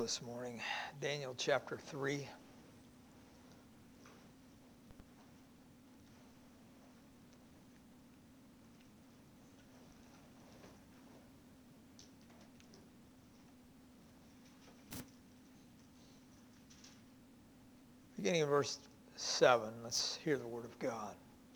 This morning, Daniel chapter 3. Beginning in verse 7, let's hear the word of God.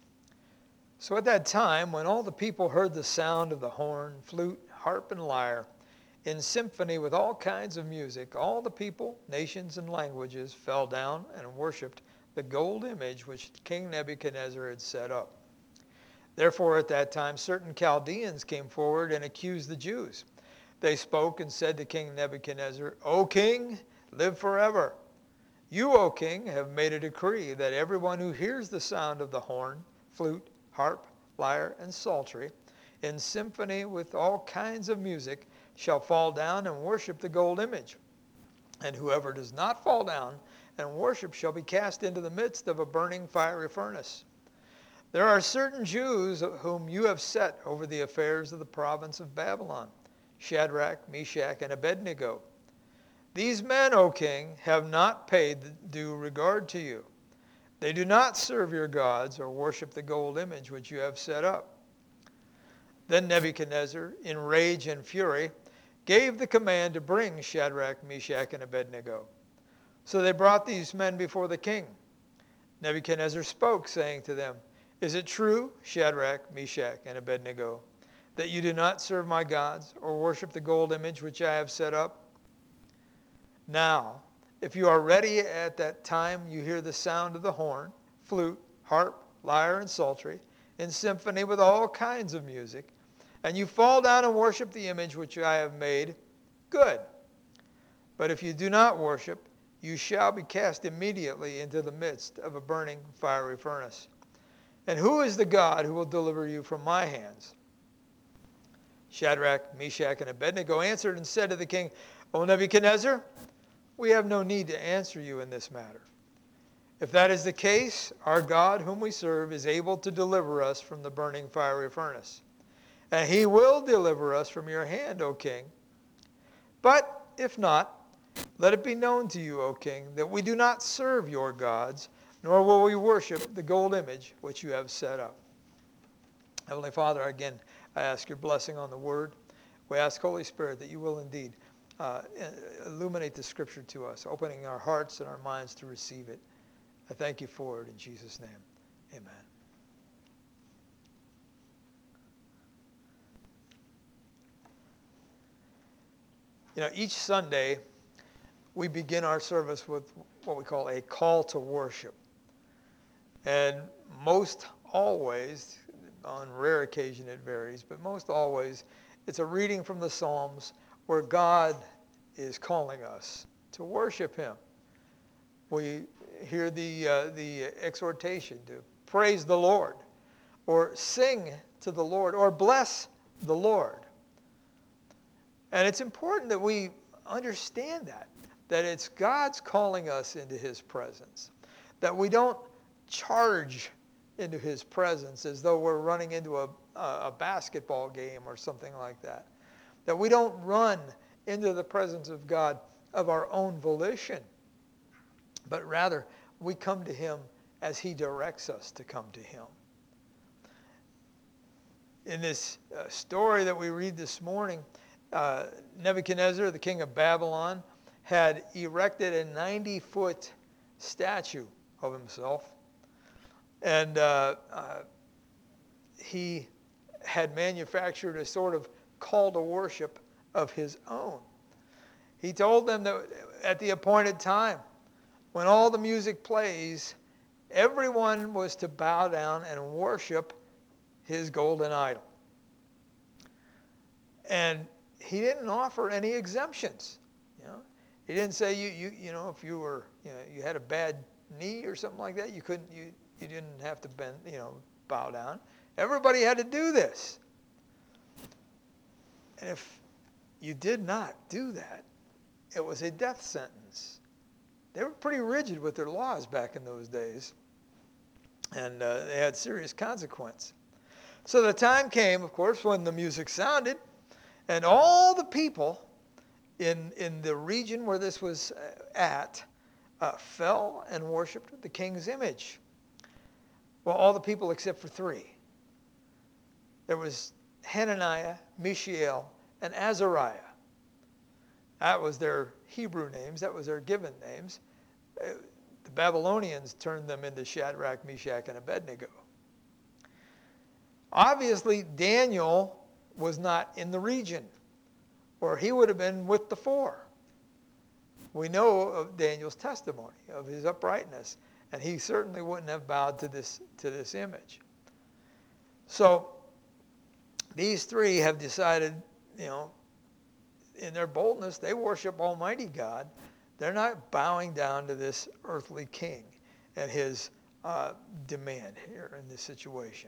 So at that time, when all the people heard the sound of the horn, flute, harp, and lyre, in symphony with all kinds of music, all the people, nations, and languages fell down and worshipped the gold image which King Nebuchadnezzar had set up. Therefore at that time certain Chaldeans came forward and accused the Jews. They spoke and said to King Nebuchadnezzar, O king, live forever. You, O king, have made a decree that everyone who hears the sound of the horn, flute, harp, lyre, and psaltery, in symphony with all kinds of music, shall fall down and worship the gold image. And whoever does not fall down and worship shall be cast into the midst of a burning fiery furnace. There are certain Jews whom you have set over the affairs of the province of Babylon, Shadrach, Meshach, and Abednego. These men, O king, have not paid due regard to you. They do not serve your gods or worship the gold image which you have set up. Then Nebuchadnezzar, in rage and fury, gave the command to bring Shadrach, Meshach, and Abednego. So they brought these men before the king. Nebuchadnezzar spoke, saying to them, Is it true, Shadrach, Meshach, and Abednego, that you do not serve my gods or worship the gold image which I have set up? Now, if you are ready at that time you hear the sound of the horn, flute, harp, lyre, and psaltery, in symphony with all kinds of music, and you fall down and worship the image which I have made, good. But if you do not worship, you shall be cast immediately into the midst of a burning fiery furnace. And who is the God who will deliver you from my hands? Shadrach, Meshach, and Abednego answered and said to the king, O Nebuchadnezzar, we have no need to answer you in this matter. If that is the case, our God whom we serve is able to deliver us from the burning fiery furnace. And he will deliver us from your hand, O king. But if not, let it be known to you, O king, that we do not serve your gods, nor will we worship the gold image which you have set up. Heavenly Father, again, I ask your blessing on the word. We ask, Holy Spirit, that you will indeed illuminate the scripture to us, opening our hearts and our minds to receive it. I thank you for it in Jesus' name. Amen. You know, each Sunday we begin our service with what we call a call to worship. And most always, on rare occasion it varies, but most always it's a reading from the Psalms where God is calling us to worship him. We hear the exhortation to praise the Lord, or sing to the Lord, or bless the Lord. And it's important that we understand that it's God's calling us into his presence, that we don't charge into his presence as though we're running into a basketball game or something like that, that we don't run into the presence of God of our own volition, but rather we come to him as he directs us to come to him. In this story that we read this morning, Nebuchadnezzar, the king of Babylon, had erected a 90-foot statue of himself. And he had manufactured a sort of call to worship of his own. He told them that at the appointed time, when all the music plays, everyone was to bow down and worship his golden idol. And he didn't offer any exemptions. You know, he didn't say you know, if you were, you know, you had a bad knee or something like that, you didn't have to bend, you know, bow down. Everybody had to do this. And if you did not do that, it was a death sentence. They were pretty rigid with their laws back in those days, and they had serious consequence. So the time came, of course, when the music sounded, and all the people in the region where this was at fell and worshipped the king's image. Well, all the people except for three. There was Hananiah, Mishael, and Azariah. That was their Hebrew names. That was their given names. The Babylonians turned them into Shadrach, Meshach, and Abednego. Obviously, Daniel was not in the region, or he would have been with the four. We know of Daniel's testimony, of his uprightness, and he certainly wouldn't have bowed to this image. So these three have decided, in their boldness, they worship Almighty God. They're not bowing down to this earthly king and his demand here in this situation.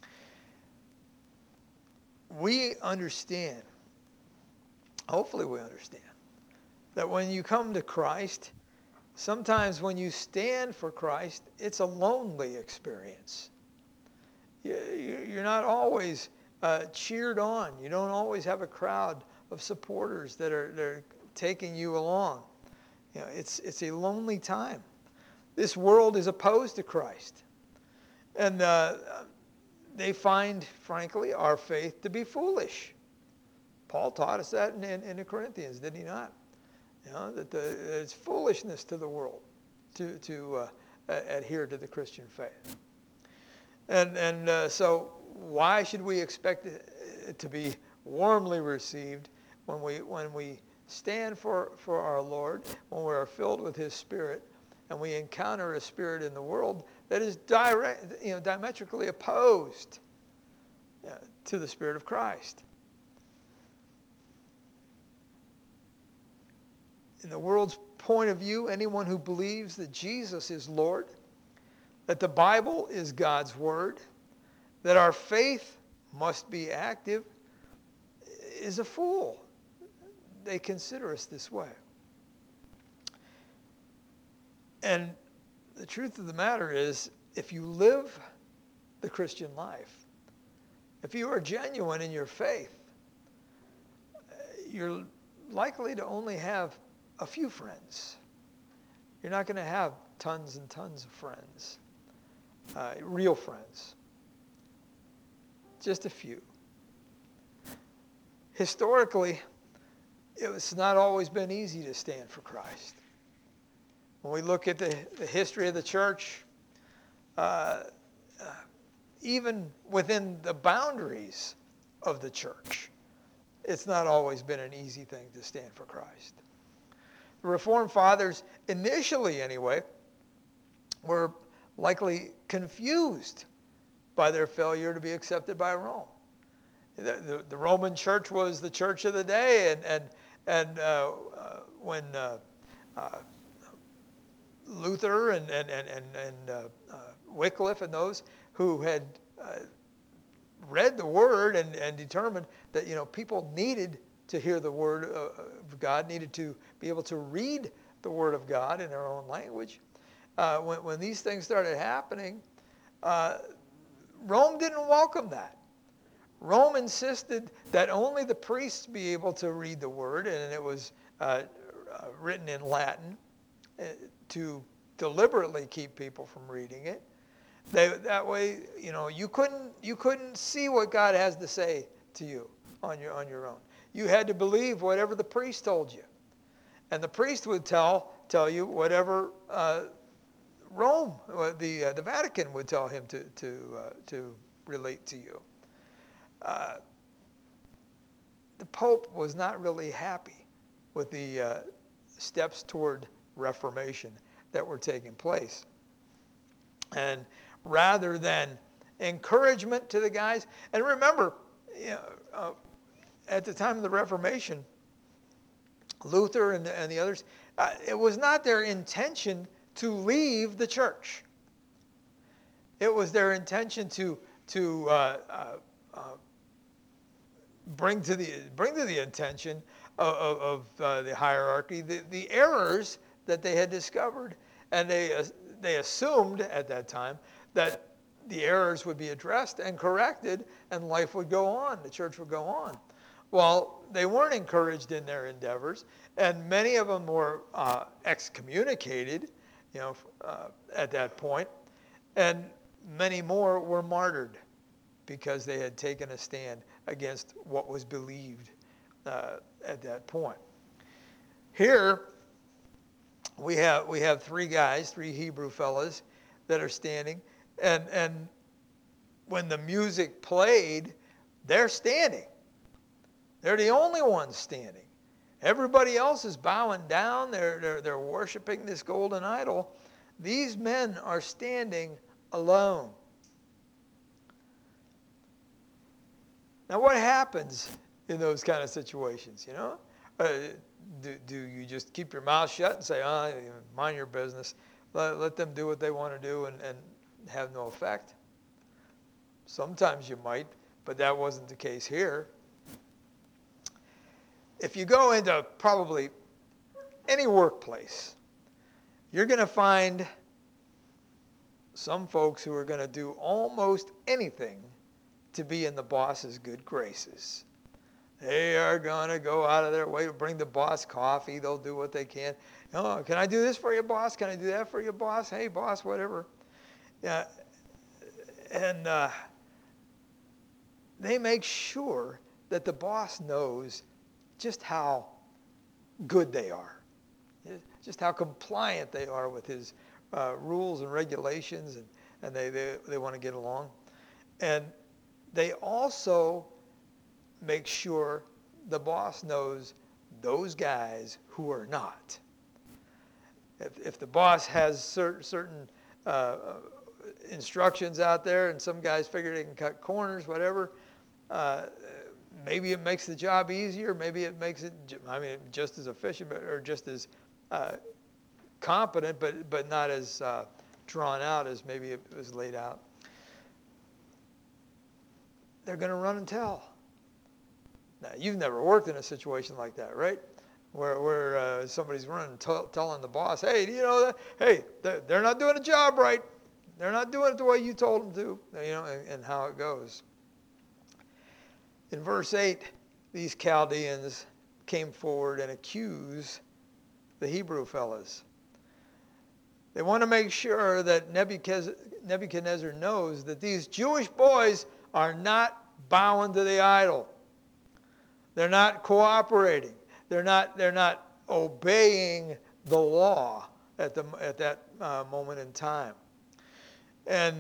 We understand, hopefully we understand, that when you come to Christ, sometimes when you stand for Christ, it's a lonely experience. You're not always cheered on. You don't always have a crowd of supporters that are taking you along. It's a lonely time. This world is opposed to Christ. And they find, frankly, our faith to be foolish. Paul taught us that in the Corinthians, did he not? That it's foolishness to the world to adhere to the Christian faith. And so why should we expect it to be warmly received when we stand for our Lord, when we are filled with his Spirit, and we encounter a spirit in the world that is diametrically opposed to the Spirit of Christ? In the world's point of view, anyone who believes that Jesus is Lord, that the Bible is God's Word, that our faith must be active, is a fool. They consider us this way. And the truth of the matter is, if you live the Christian life, if you are genuine in your faith, you're likely to only have a few friends. You're not going to have tons and tons of friends, real friends. Just a few. Historically, it's not always been easy to stand for Christ. When we look at the history of the church, even within the boundaries of the church, it's not always been an easy thing to stand for Christ. The Reformed Fathers, initially anyway, were likely confused by their failure to be accepted by Rome. The Roman Church was the church of the day, and when Luther and Wycliffe and those who had read the Word and determined that people needed to hear the Word of God, needed to be able to read the Word of God in their own language. When these things started happening, Rome didn't welcome that. Rome insisted that only the priests be able to read the Word, and it was written in Latin to deliberately keep people from reading it. That way, you couldn't see what God has to say to you on your own. You had to believe whatever the priest told you, and the priest would tell you whatever Rome, the Vatican, would tell him to relate to you. The Pope was not really happy with the steps toward Reformation that were taking place, and rather than encouragement to the guys, and remember, at the time of the Reformation, Luther and the others, it was not their intention to leave the church. It was their intention to bring to the attention of the hierarchy the errors that they had discovered, and they assumed at that time that the errors would be addressed and corrected, and life would go on, the church would go on. Well, they weren't encouraged in their endeavors, and many of them were excommunicated, at that point, and many more were martyred because they had taken a stand against what was believed at that point. Here, we have three Hebrew fellas that are standing, and when the music played, they're standing. They're the only ones standing. Everybody else is bowing down. They're worshiping this golden idol. These men are standing alone. Now, what happens in those kind of situations? Do you just keep your mouth shut and say, mind your business, let them do what they want to do and have no effect? Sometimes you might, but that wasn't the case here. If you go into probably any workplace, you're going to find some folks who are going to do almost anything to be in the boss's good graces. They are going to go out of their way to bring the boss coffee. They'll do what they can. Oh, can I do this for you, boss? Can I do that for you, boss? Hey, boss, whatever. Yeah, and they make sure that the boss knows just how good they are, just how compliant they are with his rules and regulations, and they want to get along. And they also make sure the boss knows those guys who are not. If the boss has certain instructions out there and some guys figure they can cut corners, whatever, maybe it makes the job easier. Maybe it makes it, just as efficient or just as competent, but not as drawn out as maybe it was laid out. They're going to run and tell. Now, you've never worked in a situation like that, right? Where somebody's running, telling the boss, hey, do you know that? Hey, they're not doing the job right. They're not doing it the way you told them to, and how it goes. In verse 8, these Chaldeans came forward and accused the Hebrew fellas. They want to make sure that Nebuchadnezzar knows that these Jewish boys are not bowing to the idol. They're not cooperating. They're not obeying the law at that moment in time. And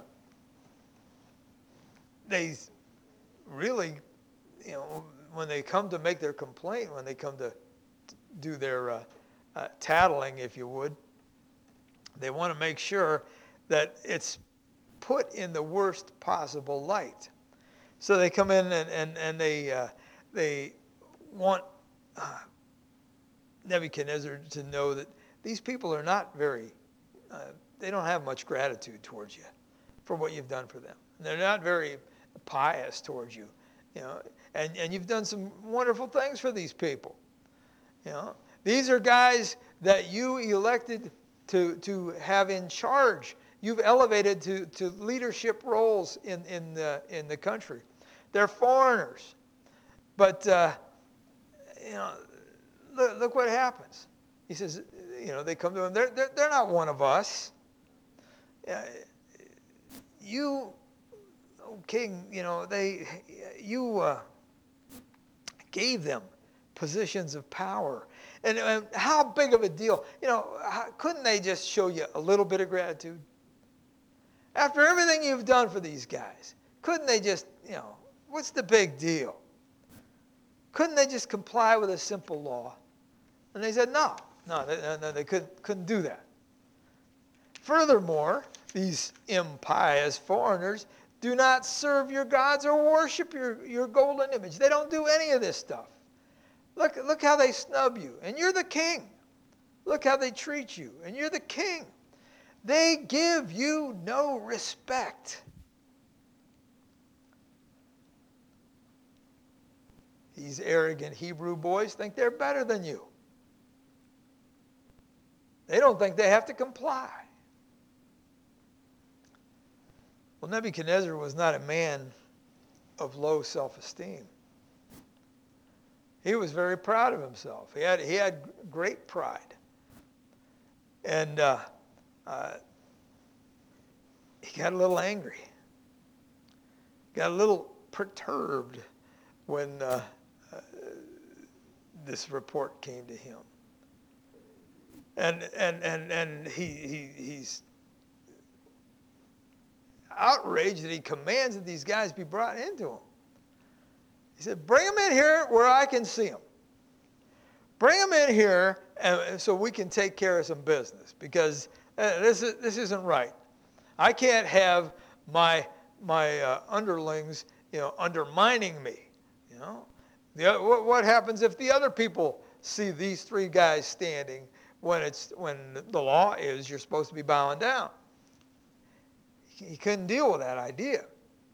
they really, when they come to make their complaint, when they come to do their tattling, if you would, they want to make sure that it's put in the worst possible light. So they come in and they want Nebuchadnezzar to know that these people are not very, they don't have much gratitude towards you for what you've done for them. They're not very pious towards you, and you've done some wonderful things for these people. These are guys that you elected to have in charge. You've elevated to leadership roles in the country. They're foreigners, but look what happens. He says, they come to him. They're not one of us. You, king, you gave them positions of power. And how big of a deal? Couldn't they just show you a little bit of gratitude? After everything you've done for these guys, couldn't they just, what's the big deal? Couldn't they just comply with a simple law? And they said, no, they couldn't do that. Furthermore, these impious foreigners do not serve your gods or worship your golden image. They don't do any of this stuff. Look how they snub you, and you're the king. Look how they treat you, and you're the king. They give you no respect. These arrogant Hebrew boys think they're better than you. They don't think they have to comply. Well, Nebuchadnezzar was not a man of low self-esteem. He was very proud of himself. He had great pride. And he got a little angry. Got a little perturbed when this report came to him. And he's outraged that he commands that these guys be brought into him. He said, bring them in here where I can see them. Bring them in here so we can take care of some business, because this isn't right. I can't have my underlings, undermining me. What happens if the other people see these three guys standing when the law is you're supposed to be bowing down? He couldn't deal with that idea.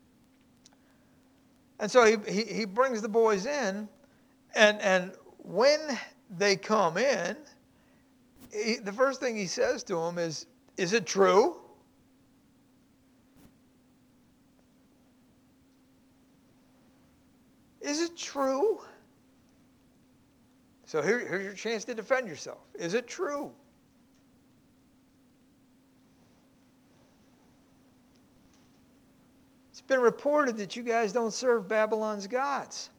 And so he brings the boys in, and when they come in, the first thing he says to them is it true? Is it true? So here's your chance to defend yourself. Is it true? It's been reported that you guys don't serve Babylon's gods.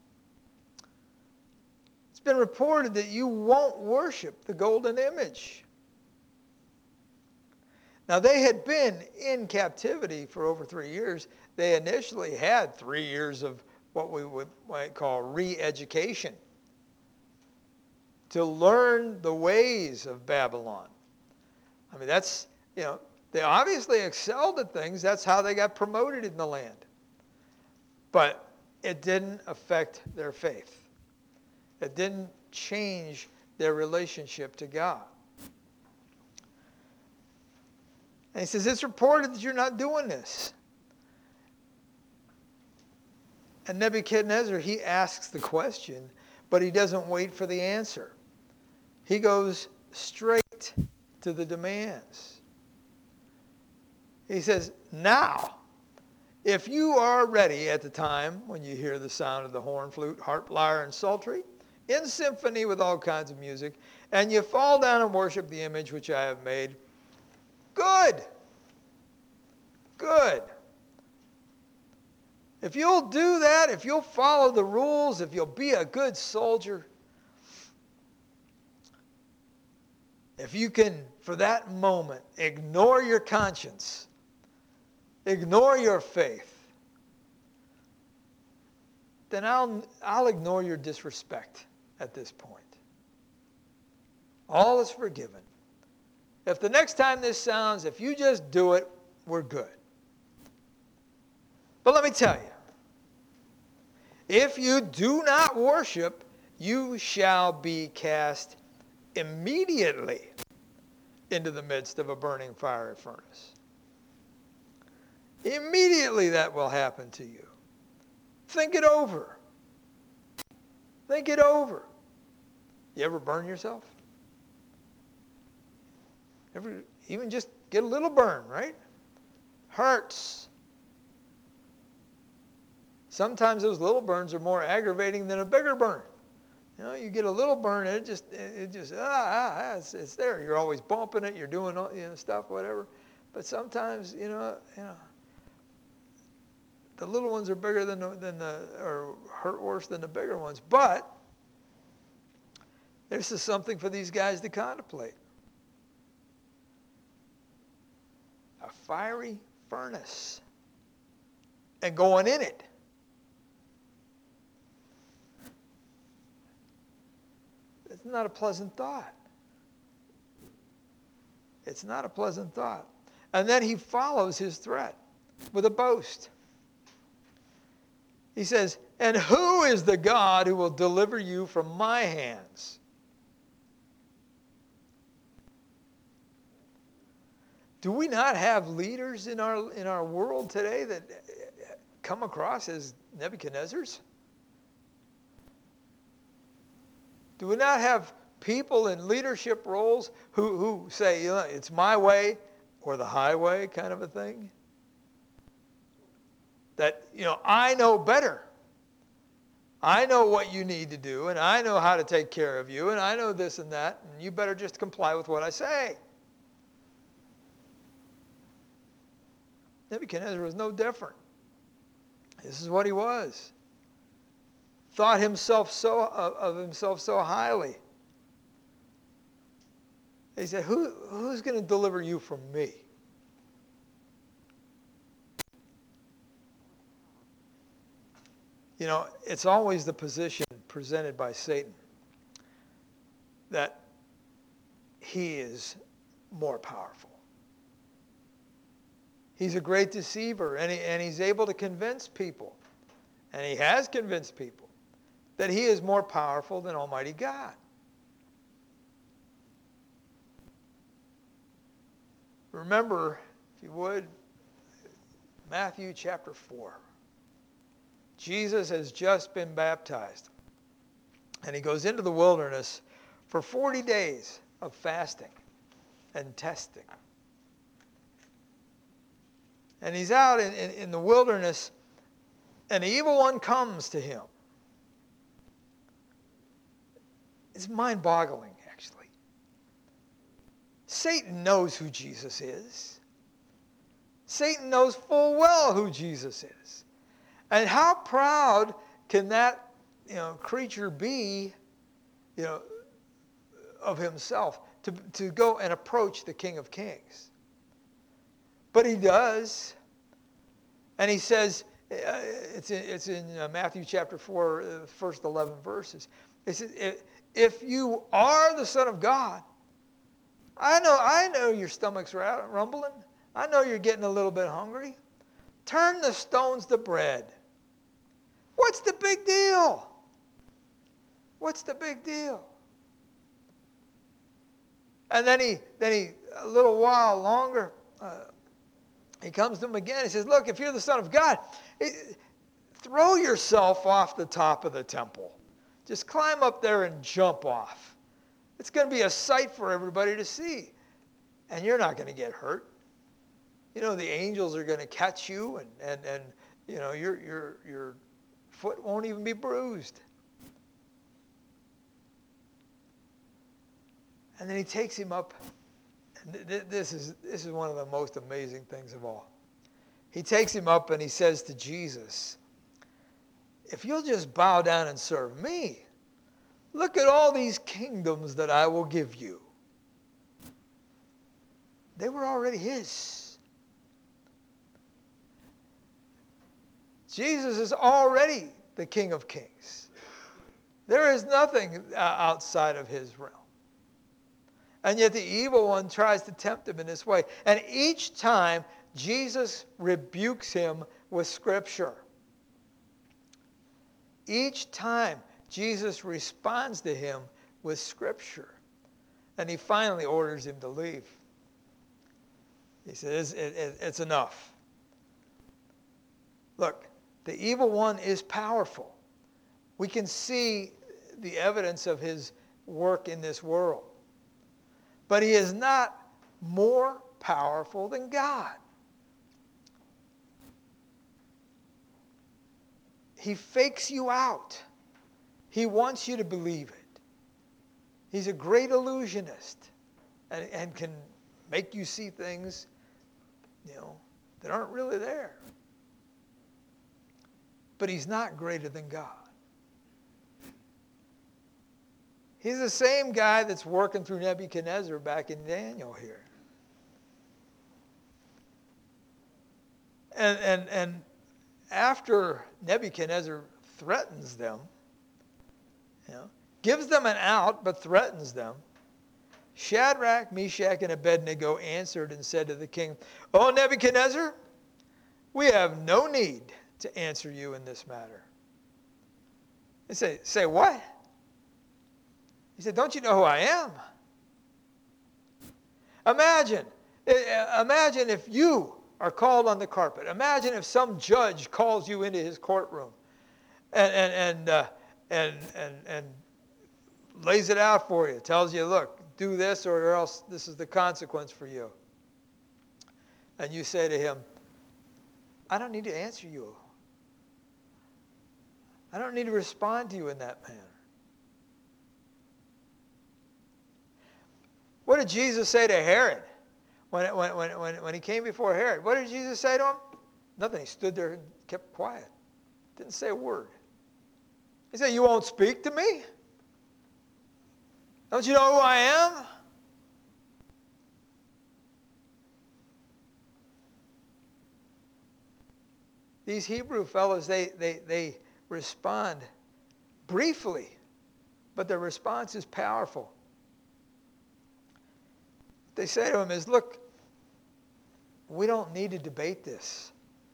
It's been reported that you won't worship the golden image. Now, they had been in captivity for over 3 years. They initially had 3 years of what we might call re-education, to learn the ways of Babylon. I mean, that's, they obviously excelled at things. That's how they got promoted in the land. But it didn't affect their faith. It didn't change their relationship to God. And he says, it's reported that you're not doing this. And Nebuchadnezzar, he asks the question, but he doesn't wait for the answer. He goes straight to the demands. He says, now, if you are ready at the time when you hear the sound of the horn, flute, harp, lyre, and psaltery, in symphony with all kinds of music, and you fall down and worship the image which I have made, good. Good. If you'll do that, if you'll follow the rules, if you'll be a good soldier, if you can, for that moment, ignore your conscience, ignore your faith, then I'll ignore your disrespect at this point. All is forgiven. If the next time this sounds, if you just do it, we're good. But let me tell you, if you do not worship, you shall be cast immediately into the midst of a burning fiery furnace. Immediately that will happen to you. Think it over. Think it over. You ever burn yourself? Ever even just get a little burn, right? Hurts. Sometimes those little burns are more aggravating than a bigger burn. You get a little burn and it's there. You're always bumping it. You're doing stuff, whatever. But sometimes, the little ones are bigger or hurt worse than the bigger ones. But this is something for these guys to contemplate. A fiery furnace and going in it. It's not a pleasant thought. It's not a pleasant thought. And then he follows his threat with a boast. He says, and who is the God who will deliver you from my hands? Do we not have leaders in our world today that come across as Nebuchadnezzars? Do we not have people in leadership roles who say, it's my way or the highway kind of a thing? That, I know better. I know what you need to do, and I know how to take care of you, and I know this and that, and you better just comply with what I say. Nebuchadnezzar was no different. This is what he was. Thought of himself so highly. He said, who's going to deliver you from me? You know, it's always the position presented by Satan that he is more powerful. He's a great deceiver, and he's able to convince people, and he has convinced people, that he is more powerful than Almighty God. Remember, if you would, Matthew chapter 4. Jesus has just been baptized, and he goes into the wilderness for 40 days of fasting and testing. And he's out in the wilderness, and the evil one comes to him. It's mind-boggling, actually. Satan knows who Jesus is. Satan knows full well who Jesus is. And how proud can that, creature be, of himself to go and approach the King of Kings? But he does. And he says, it's in Matthew chapter 4, the first 11 verses. It says, if you are the Son of God, I know your stomach's rumbling. I know you're getting a little bit hungry. Turn the stones to bread. What's the big deal? What's the big deal? And then he a little while longer, he comes to him again. He says, look, if you're the Son of God, throw yourself off the top of the temple. Just climb up there and jump off. It's going to be a sight for everybody to see. And you're not going to get hurt. The angels are going to catch you, and your foot won't even be bruised. And then he takes him up. This is one of the most amazing things of all. He takes him up and he says to Jesus, if you'll just bow down and serve me, look at all these kingdoms that I will give you. They were already his. Jesus is already the King of Kings. There is nothing outside of his realm. And yet the evil one tries to tempt him in this way. And each time, Jesus rebukes him with Scripture. Each time, Jesus responds to him with Scripture. And he finally orders him to leave. He says, it's enough. Look, the evil one is powerful. We can see the evidence of his work in this world. But he is not more powerful than God. He fakes you out. He wants you to believe it. He's a great illusionist and can make you see things, that aren't really there. But he's not greater than God. He's the same guy that's working through Nebuchadnezzar back in Daniel here. And after Nebuchadnezzar threatens them, gives them an out but threatens them, Shadrach, Meshach, and Abednego answered and said to the king, O Nebuchadnezzar, we have no need to answer you in this matter. They say what? He said, don't you know who I am? Imagine if you are called on the carpet. Imagine if some judge calls you into his courtroom and lays it out for you, tells you, look, do this or else this is the consequence for you. And you say to him, I don't need to answer you. I don't need to respond to you in that manner. What did Jesus say to Herod when he came before Herod? What did Jesus say to him? Nothing. He stood there and kept quiet. Didn't say a word. He said, you won't speak to me? Don't you know who I am? These Hebrew fellows, they respond briefly, but their response is powerful. What they say to him is, look, we don't need to debate this.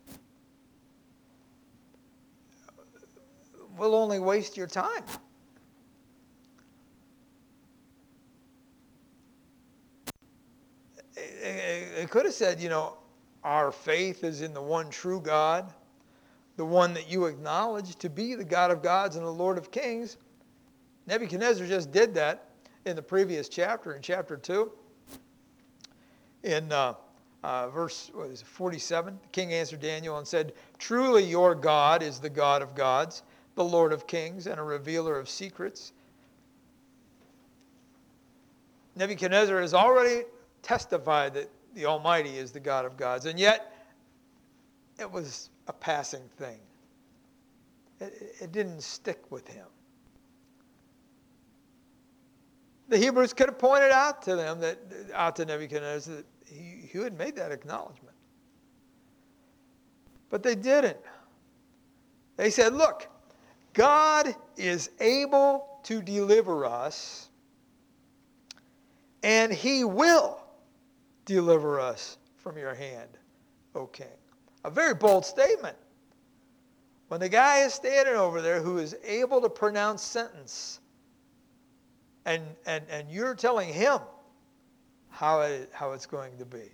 We'll only waste your time. It could have said, our faith is in the one true God, the one that you acknowledge to be the God of gods and the Lord of kings. Nebuchadnezzar just did that in the previous chapter, in chapter 2. In verse 47, the king answered Daniel and said, truly your God is the God of gods, the Lord of kings, and a revealer of secrets. Nebuchadnezzar has already testified that the Almighty is the God of gods, and yet it was a passing thing. It didn't stick with him. The Hebrews could have pointed out to Nebuchadnezzar that he had made that acknowledgement. But they didn't. They said, look, God is able to deliver us, and he will deliver us from your hand, O king. A very bold statement. When the guy is standing over there who is able to pronounce sentence, and you're telling him how it's going to be.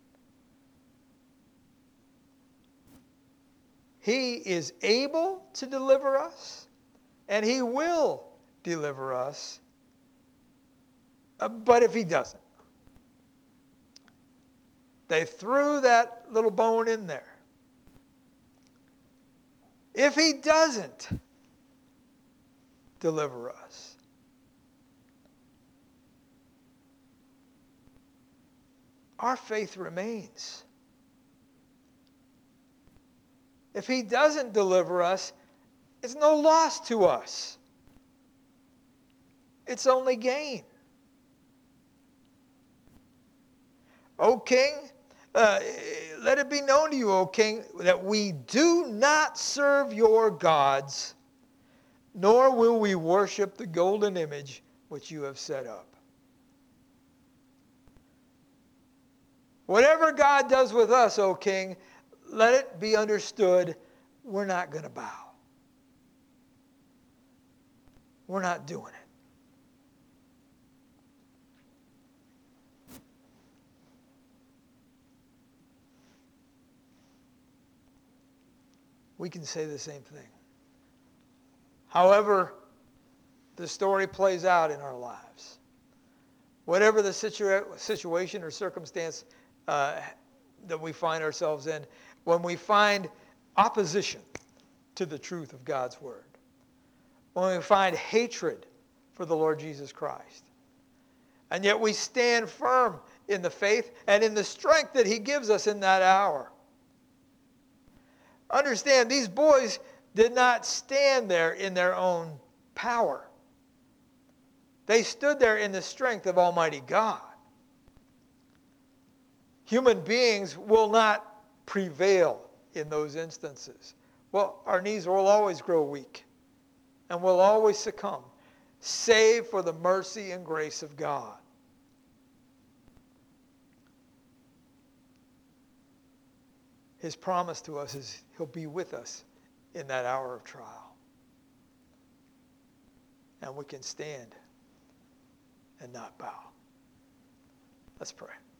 He is able to deliver us, and he will deliver us. But if he doesn't, they threw that little bone in there. If he doesn't deliver us, our faith remains. If he doesn't deliver us, it's no loss to us. It's only gain. O king, let it be known to you, O king, that we do not serve your gods, nor will we worship the golden image which you have set up. Whatever God does with us, O king, let it be understood, we're not going to bow. We're not doing it. We can say the same thing. However the story plays out in our lives, whatever the situation or circumstance that we find ourselves in, when we find opposition to the truth of God's word, when we find hatred for the Lord Jesus Christ, and yet we stand firm in the faith and in the strength that he gives us in that hour. Understand, these boys did not stand there in their own power. They stood there in the strength of Almighty God. Human beings will not prevail in those instances. Well, our knees will always grow weak and will always succumb, save for the mercy and grace of God. His promise to us is he'll be with us in that hour of trial. And we can stand and not bow. Let's pray.